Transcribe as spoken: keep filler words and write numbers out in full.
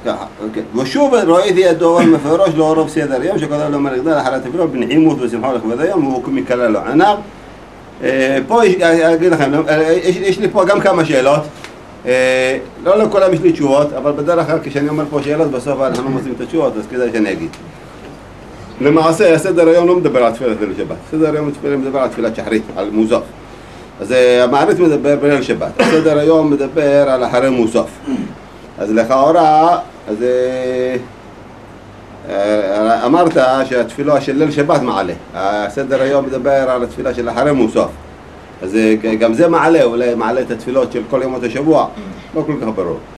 ככה, אוקיי. ושוב ראיתי את דבר מפורש לא רוב סדר יום שכתב לו מלך דל אחר התפילות בנעימות ושמחה לכבוד היום והוא מכלל לו עיניו. פה אני אגיד לכם, יש לי פה גם כמה שאלות, לא לכולם יש לי תשובות, אבל בדרך כלל כשאני אומר פה שאלות בסוף אנחנו מוצאים את התשובות, אז כדאי שאני אגיד. למעשה הסדר היום לא מדבר על תפילת ליל שבת, הסדר היום מדבר על תפילת שחרית, על מוסף. אז המעריץ מדבר בליל שבת, הסדר היום מדבר על אחרי מוסף. אז לכאורה, אז אמרת שהתפילה של ליל שבת מעלה, הסדר היום מדבר על התפילה של אחרי מוסף. אז גם זה מעלה, אולי מעלה את התפילות של כל ימות השבוע, לא כל כך ברור.